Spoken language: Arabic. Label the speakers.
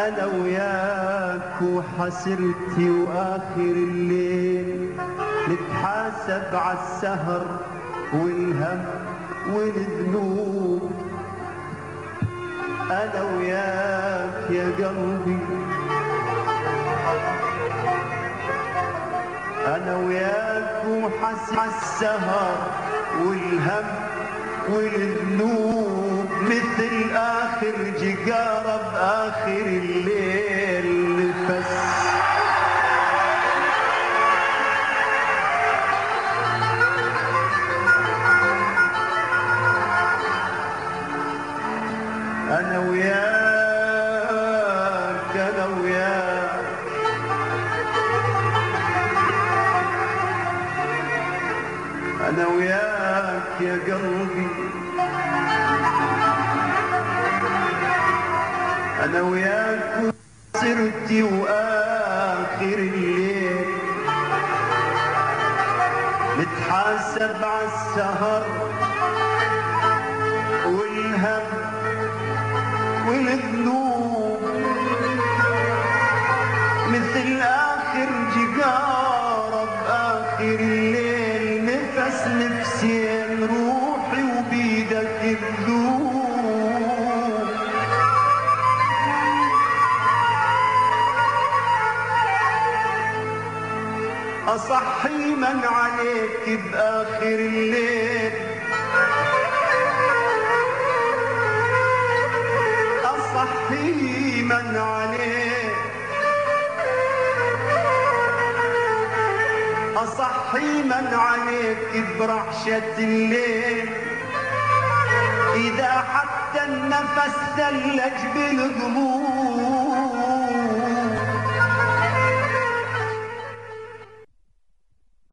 Speaker 1: أنا وياك وحسرتي وآخر الليل نتحاسب عالسهر والهم والذنوب. أنا وياك يا قلبي، أنا وياك وحسرتي عالسهر والهم والذنوب، مثل آخر جقارة بآخر الليل نفس. أنا وياك، أنا وياك، أنا وياك يا قلبي، أنا وياك سرتي وآخر الليل نتحاسب عالسهر والهم والذنوب، مثل آخر جقارة بآخر الليل نفس نفسين روحي وبيدك الذوب. أصحي من عليك بآخر الليل، أصحي من عليك، أصحي من عليك برعشة الليل، إذا حتى النفس ثلج بالغموم.